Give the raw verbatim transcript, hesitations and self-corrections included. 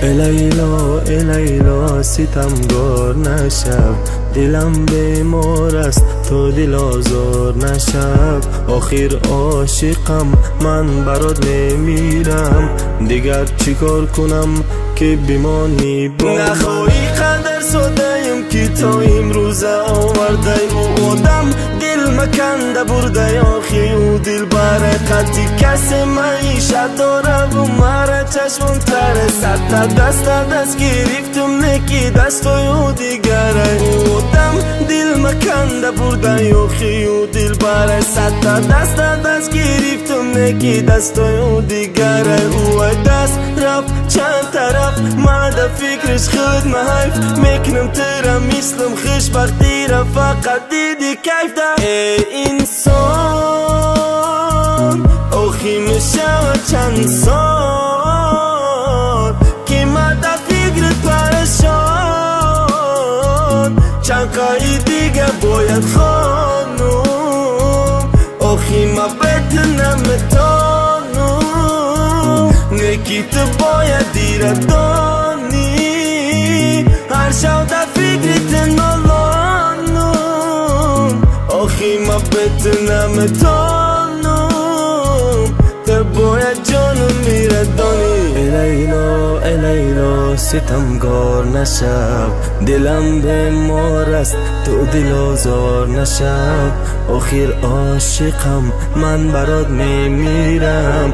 لیلا ای لیلا ستمگار نشب، دلم بیمار است تو دل آزار نشب. آخر عاشقم من برات میمیرم، دیگر چیکار کنم که بمانی با من؟ نخواهی قدر سادهیم که تا امروز آورده او آدم دل مکنده برده آخی او دل برکتی کسی معیشت داره و مرا چشمم تره ستا دست دست گرفتم نکی دستای او دیگره او آدم دل مکنده برده آخی او دل بره ستا دست دست گرفتم نکی دستای او دیگره او دست رفت چند طرف ماده فکرش خود محیف میکنم تیرا میسلم خوشبختی را فقط دیدی کیف ده ای انسان آخی میشود چند سال که ماده فکرت پرشان چند قایی دیگه باید خانم آخی ما بتنم تانم نکی تو باید دیره دانی هر شو در فکرت نالانم آخی ما بتنم تانم تو باید جانم میره دانی. ای لیلا ای لیلا ستمگار نشب، دلم بیمار است تو دل آزار نشب. آخر عاشقم من برات میمیرم،